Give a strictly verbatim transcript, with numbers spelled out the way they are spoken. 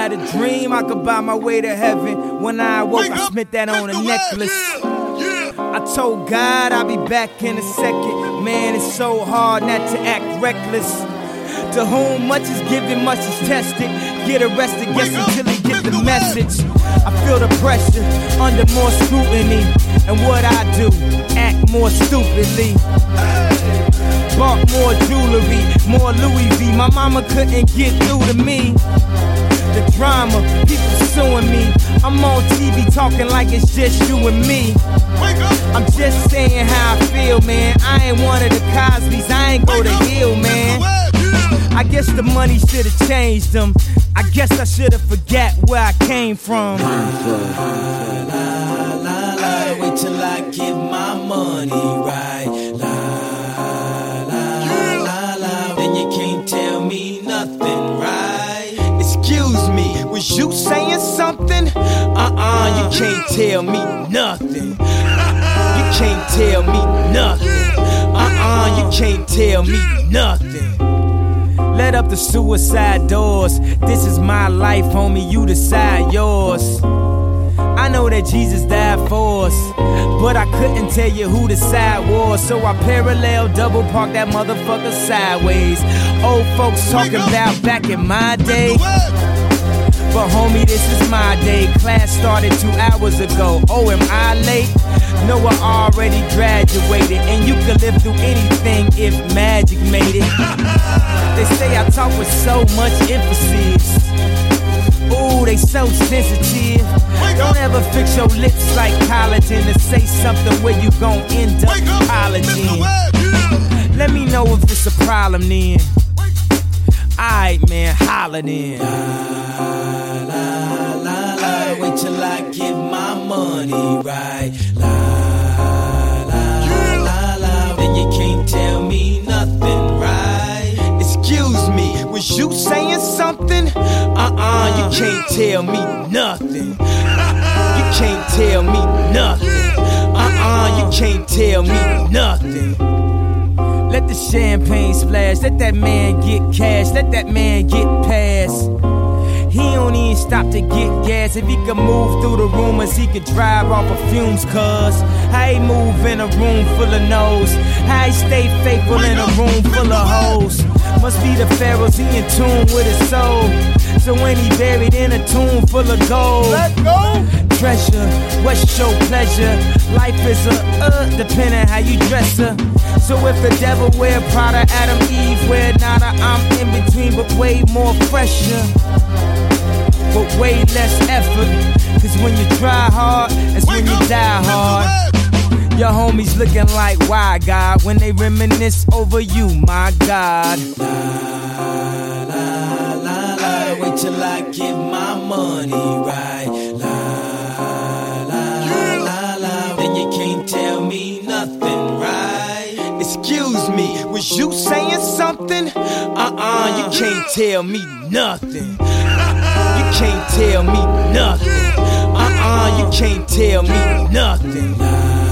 had a dream I could buy my way to heaven. When I awoke, I spent that on a necklace. I told God I'll be back in a second. Man, it's so hard not to act reckless. To whom much is given, much is tested. Get arrested, guess until he get the message. I feel the pressure under more scrutiny. And what I do, act more stupidly. Bought more jewelry, more Louis V. My mama couldn't get through to me. The drama, people suing me. I'm on T V talking like it's just you and me. I'm just saying how I feel, man. I ain't one of the Cosbys, I ain't go to Hill, man. I guess the money should've changed them. I guess I should've forgot where I came from. La, la, la, la, wait till I get my money right. La, la, la, la, then you can't tell me nothing, right? Excuse me, was you saying something? Uh-uh, you can't tell me nothing. You can't tell me nothing. Uh-uh, you can't tell me nothing. Let up the suicide doors. This is my life, homie, you decide yours. I know that Jesus died for us, but I couldn't tell you who the side was. So I parallel double park that motherfucker sideways. Old folks talking about back in my day, but homie, this is my day. Class started two hours ago. Oh, am I late? No, I already graduated, and you could live through anything if magic made it. They say I talk with so much emphasis. Ooh, they so sensitive. Don't ever fix your lips like collagen to say something where you gon' end up apologizing. Let me know if it's a problem then. Alright, man, holla then. La, la, la, la, wait till I get my money right. La, la, la, la, then you can't tell me nothing, right? Excuse me, was you saying something? Uh-uh, you can't tell me nothing. You can't tell me nothing. Uh-uh, you can't tell me nothing. Let the champagne splash, let that man get cash, let that man get past. He don't even stop to get gas. If he could move through the rumors, he could drive off of fumes, cuz how he move in a room full of no's, how he stay faithful in a room full of hoes. Must be the pharaohs, he in tune with his soul. So when he buried in a tomb full of gold, let go. Treasure, what's your pleasure? Life is a uh, depending how you dress her. So if the devil wear Prada, Adam, Eve wear nada, I'm in between but way more fresher, but way less effort. Cause when you try hard, it's when you die hard. Your homies looking like, why God? When they reminisce over you, my God. La, la, la, la, wait till I get my money right. La, la, la, la, then you can't tell me nothing, right? Excuse me, was you saying something? Uh-uh, you can't tell me nothing. You can't tell me nothing. Uh-uh, you can't tell me nothing.